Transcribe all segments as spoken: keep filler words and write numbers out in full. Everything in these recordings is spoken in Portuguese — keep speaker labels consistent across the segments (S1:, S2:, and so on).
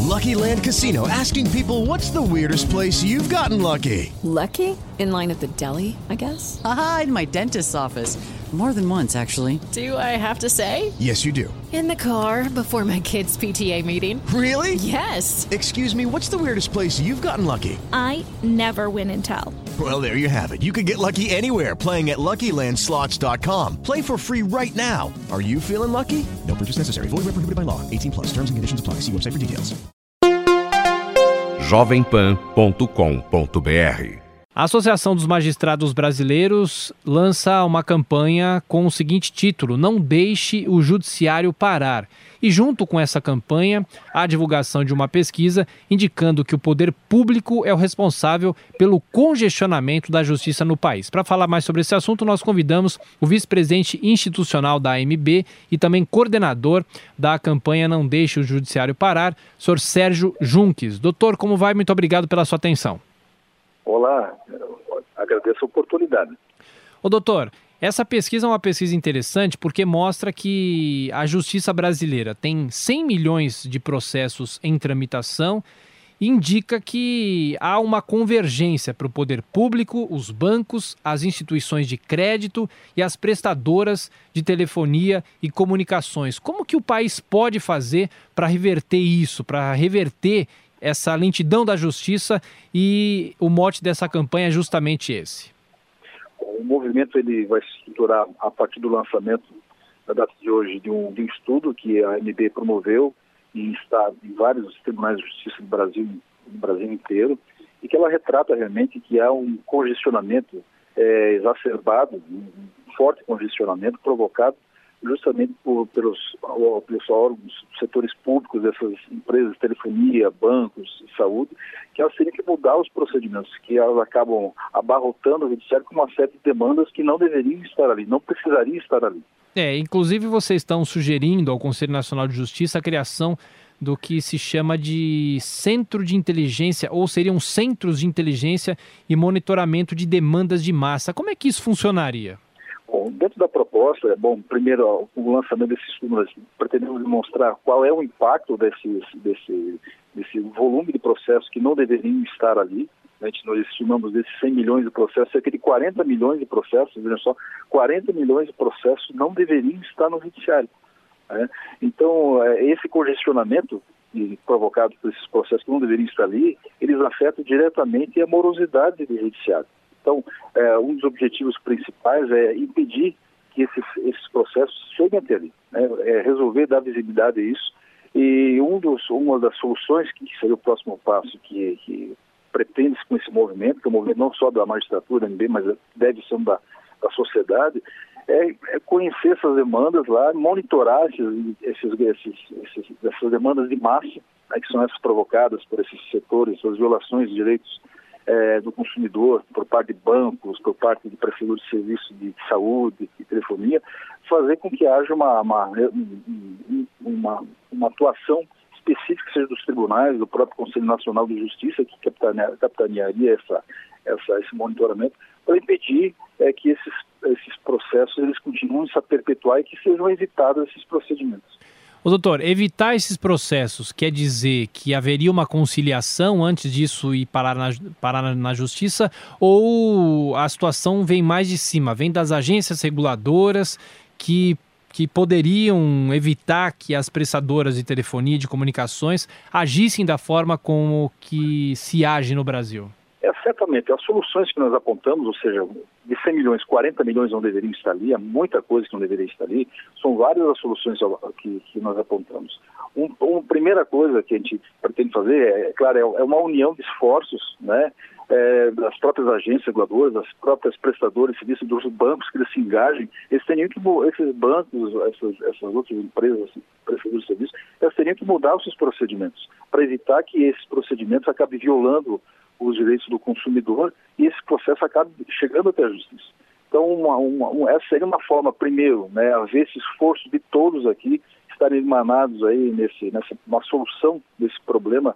S1: Lucky Land Casino, asking people, what's the weirdest place you've gotten lucky?
S2: Lucky? In line at the deli, I guess?
S3: Aha, in my dentist's office. More than once, actually.
S2: Do I have to say?
S1: Yes, you do.
S2: In the car before my kids' P T A meeting.
S1: Really?
S2: Yes.
S1: Excuse me, what's the weirdest place you've gotten lucky?
S4: I never win and tell.
S1: Well, there you have it. You can get lucky anywhere, playing at Lucky Land Slots dot com. Play for free right now. Are you feeling lucky? No purchase necessary. Void where prohibited by law. eighteen plus. Terms and conditions apply. See website for details.
S5: jovem pan ponto com ponto b r.
S6: A Associação dos Magistrados Brasileiros lança uma campanha com o seguinte título: Não deixe o judiciário parar. E junto com essa campanha, a divulgação de uma pesquisa indicando que o poder público é o responsável pelo congestionamento da justiça no país. Para falar mais sobre esse assunto, nós convidamos o vice-presidente institucional da A M B e também coordenador da campanha Não Deixe o Judiciário Parar, senhor Sérgio Junques. Doutor, como vai? Muito obrigado pela sua atenção.
S7: Olá, agradeço a oportunidade.
S6: Ô doutor, essa pesquisa é uma pesquisa interessante porque mostra que a justiça brasileira tem cem milhões de processos em tramitação e indica que há uma convergência para o poder público, os bancos, as instituições de crédito e as prestadoras de telefonia e comunicações. Como que o país pode fazer para reverter isso, para reverter essa lentidão da justiça? E o mote dessa campanha é justamente esse.
S7: O movimento ele vai se estruturar a partir do lançamento, na data de hoje, de um, de um estudo que a A M B promoveu e está em vários tribunais de justiça do Brasil, do Brasil inteiro, e que ela retrata realmente que há um congestionamento é, exacerbado, um forte congestionamento provocado justamente por, pelos, pelos órgãos, setores públicos dessas empresas de telefonia, bancos, saúde, que elas teriam que mudar os procedimentos, que elas acabam abarrotando o judiciário com uma série de demandas que não deveriam estar ali, não precisariam estar ali.
S6: É, inclusive vocês estão sugerindo ao Conselho Nacional de Justiça a criação do que se chama de centro de inteligência, ou seriam centros de inteligência e monitoramento de demandas de massa. Como é que isso funcionaria?
S7: Bom, dentro da proposta, é bom, primeiro o lançamento desse estudo, nós pretendemos demonstrar qual é o impacto desse, desse, desse volume de processos que não deveriam estar ali. A gente, nós estimamos desses cem milhões de processos, cerca de quarenta milhões de processos, vejam só, quarenta milhões de processos não deveriam estar no judiciário. Né? Então, esse congestionamento provocado por esses processos que não deveriam estar ali, eles afetam diretamente a morosidade do judiciário. Então, é, um dos objetivos principais é impedir que esses, esses processos cheguem até ali, né? É resolver, dar visibilidade a isso. E um dos, uma das soluções, que seria o próximo passo que, que pretende-se com esse movimento, que é um movimento não só da magistratura, da A M B, mas deve ser da, da sociedade, é, é conhecer essas demandas lá, monitorar esses, esses, esses, esses, essas demandas de massa, né, que são essas provocadas por esses setores, essas violações de direitos É, do consumidor, por parte de bancos, por parte de prestadores de serviços de saúde e telefonia, fazer com que haja uma, uma, uma, uma atuação específica, seja dos tribunais, do próprio Conselho Nacional de Justiça, que capitanearia, capitanearia essa, essa, esse monitoramento, para impedir é, que esses, esses processos eles continuem a perpetuar e que sejam evitados esses procedimentos.
S6: Ô, doutor, evitar esses processos quer dizer que haveria uma conciliação antes disso ir parar na, parar na justiça, ou a situação vem mais de cima, vem das agências reguladoras que, que poderiam evitar que as prestadoras de telefonia e de comunicações agissem da forma como que se age no Brasil?
S7: É, certamente, as soluções que nós apontamos, ou seja, de cem milhões, quarenta milhões não deveriam estar ali, há muita coisa que não deveria estar ali, são várias as soluções que, que nós apontamos. Um, uma primeira coisa que a gente pretende fazer, é, é claro, é uma união de esforços, né, é, das próprias agências reguladoras, das próprias prestadoras de serviço, dos bancos que eles se engajem, eles teriam que, esses bancos, essas, essas outras empresas, prestadores de serviço, elas teriam que mudar os seus procedimentos, para evitar que esses procedimentos acabem violando os direitos do consumidor e esse processo acaba chegando até a justiça. Então, uma, uma, uma, essa seria uma forma, primeiro, né, haver esse esforço de todos aqui estarem emanados aí nesse, nessa uma solução desse problema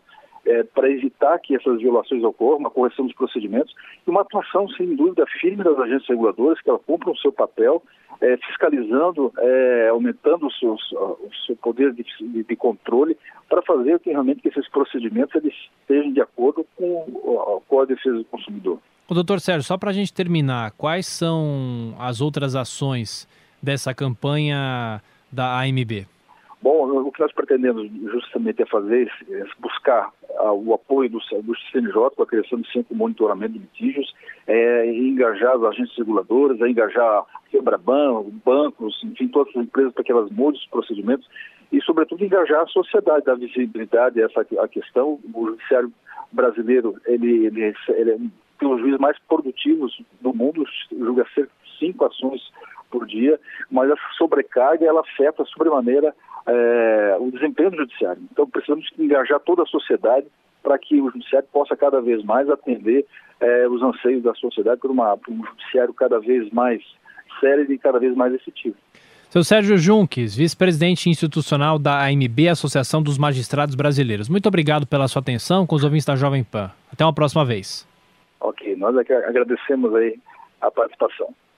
S7: é, para evitar que essas violações ocorram, uma correção dos procedimentos e uma atuação, sem dúvida, firme das agências reguladoras, que elas cumprem o seu papel, é, fiscalizando, é, aumentando o seu, o seu poder de, de, de controle, para fazer que realmente que esses procedimentos eles estejam de acordo com, com a defesa do consumidor.
S6: O doutor Sérgio, só para a gente terminar, quais são as outras ações dessa campanha da A M B?
S7: Bom, o que nós pretendemos justamente é fazer é buscar ah, o apoio do, do C N J com a criação de centro de monitoramento de litígios, é, engajar as agências reguladoras, é engajar a Febraban, bancos, enfim, todas as empresas para que elas mudem os procedimentos e, sobretudo, engajar a sociedade, dar visibilidade a essa a questão. O judiciário brasileiro, ele, ele, ele é um dos juízes mais produtivos do mundo, julga cerca de cinco ações por dia, mas essa sobrecarga ela afeta sobremaneira é, o desempenho do judiciário. Então precisamos engajar toda a sociedade para que o judiciário possa cada vez mais atender é, os anseios da sociedade por, uma, por um judiciário cada vez mais sério e cada vez mais efetivo.
S6: Seu Sérgio Junques, vice-presidente institucional da A M B, Associação dos Magistrados Brasileiros. Muito obrigado pela sua atenção com os ouvintes da Jovem Pan. Até uma próxima vez.
S7: Ok, nós é que agradecemos aí a participação.